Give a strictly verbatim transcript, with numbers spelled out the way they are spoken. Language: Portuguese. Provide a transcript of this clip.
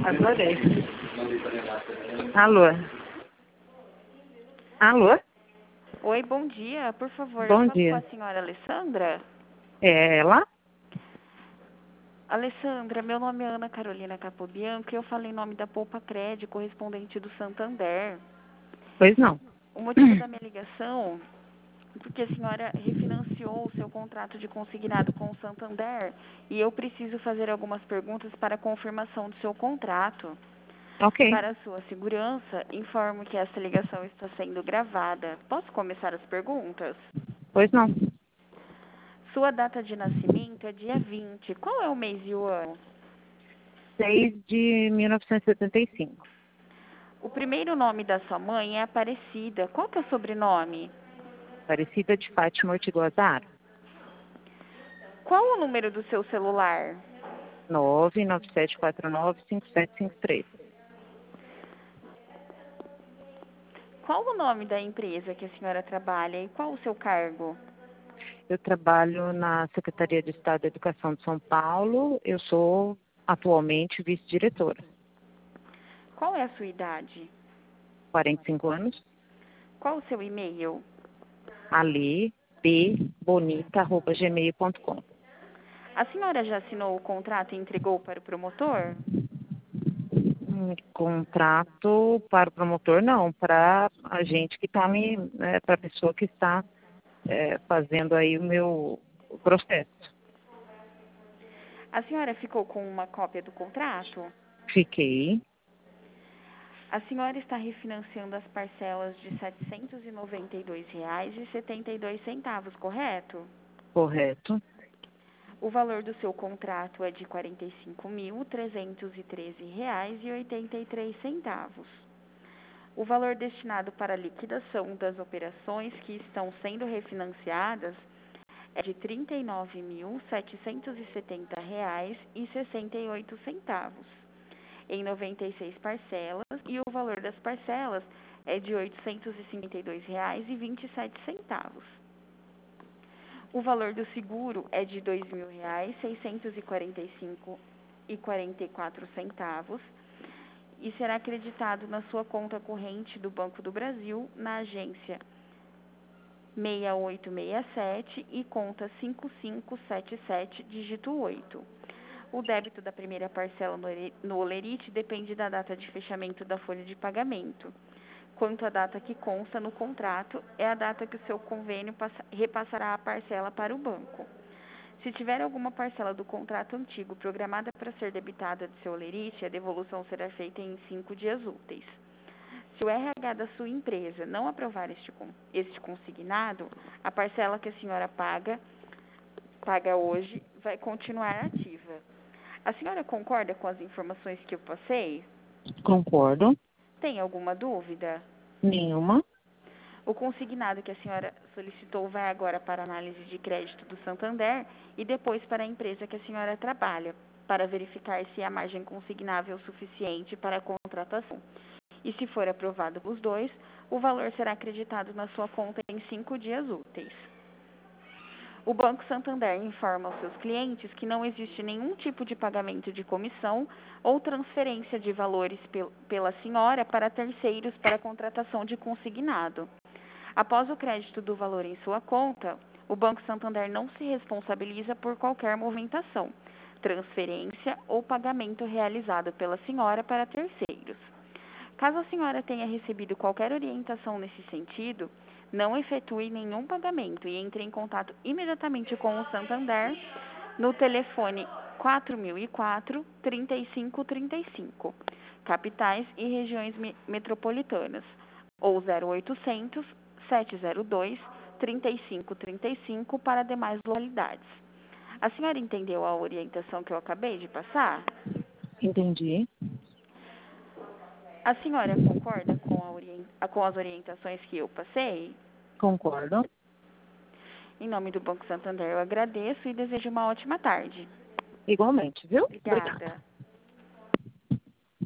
Adorei. Alô? Alô? Oi, bom dia. Por favor, Bom eu falo dia. com a senhora Alessandra? É ela? Alessandra, meu nome é Ana Carolina Capobianco e eu falo em nome da Poupa Cred, correspondente do Santander. Pois não. O motivo da minha ligação é porque a senhora refinanciou o seu contrato de consignado com o Santander e eu preciso fazer algumas perguntas para a confirmação do seu contrato. Ok. Para a sua segurança, informo que essa ligação está sendo gravada. Posso começar as perguntas? Pois não. Sua data de nascimento é dia vinte. Qual é o mês e o ano? seis de mil novecentos e setenta e cinco. O primeiro nome da sua mãe é Aparecida. Qual que é o sobrenome? Aparecida de Fátima Ortigosa. Qual o número do seu celular? nove nove sete quatro nove cinco sete cinco três. Qual o nome da empresa que a senhora trabalha e qual o seu cargo? Eu trabalho na Secretaria de Estado da Educação de São Paulo. Eu sou atualmente vice-diretora. Qual é a sua idade? quarenta e cinco anos. Qual o seu e-mail? ali b bonita arroba gmail ponto com. A senhora já assinou o contrato e entregou para o promotor? Um contrato para o promotor, não, para a gente que está me, né, para a pessoa que está é, fazendo aí o meu processo. A senhora ficou com uma cópia do contrato? Fiquei, A senhora está refinanciando as parcelas de setecentos e noventa e dois reais e setenta e dois centavos, correto? correto, O valor do seu contrato é de quarenta e cinco mil trezentos e treze reais e oitenta e três centavos. O valor destinado para a liquidação das operações que estão sendo refinanciadas é de trinta e nove mil setecentos e setenta reais e sessenta e oito centavos, em noventa e seis parcelas, e o valor das parcelas é de oitocentos e cinquenta e dois reais e vinte e sete centavos. O valor do seguro é de dois mil reais seiscentos e quarenta e cinco reais e quarenta e quatro centavos e será acreditado na sua conta corrente do Banco do Brasil, na agência seis oito seis sete e conta cinco cinco sete sete, dígito oito. O débito da primeira parcela no Olerite depende da data de fechamento da folha de pagamento. Quanto à data que consta no contrato, é a data que o seu convênio passa, repassará a parcela para o banco. Se tiver alguma parcela do contrato antigo programada para ser debitada de seu Olerite, a devolução será feita em cinco dias úteis. Se o R H da sua empresa não aprovar este, este consignado, a parcela que a senhora paga, paga hoje vai continuar ativa. A senhora concorda com as informações que eu passei? concordo, Tem alguma dúvida? nenhuma, O consignado que a senhora solicitou vai agora para a análise de crédito do Santander e depois para a empresa que a senhora trabalha, para verificar se a margem consignável é suficiente para a contratação. E se for aprovado os dois, o valor será acreditado na sua conta em cinco dias úteis. O Banco Santander informa aos seus clientes que não existe nenhum tipo de pagamento de comissão ou transferência de valores pel- pela senhora para terceiros para a contratação de consignado. Após o crédito do valor em sua conta, o Banco Santander não se responsabiliza por qualquer movimentação, transferência ou pagamento realizado pela senhora para terceiros. Caso a senhora tenha recebido qualquer orientação nesse sentido, não efetue nenhum pagamento e entre em contato imediatamente com o Santander no telefone quatro mil e quatro, trinta e cinco trinta e cinco, capitais e regiões metropolitanas, ou zero oitocentos, sete zero dois, trinta e cinco trinta e cinco para demais localidades. A senhora entendeu a orientação que eu acabei de passar? entendi, A senhora concorda com, a orient... com as orientações que eu passei? concordo. Em nome do Banco Santander, eu agradeço e desejo uma ótima tarde. Igualmente, viu? Obrigada. Obrigada.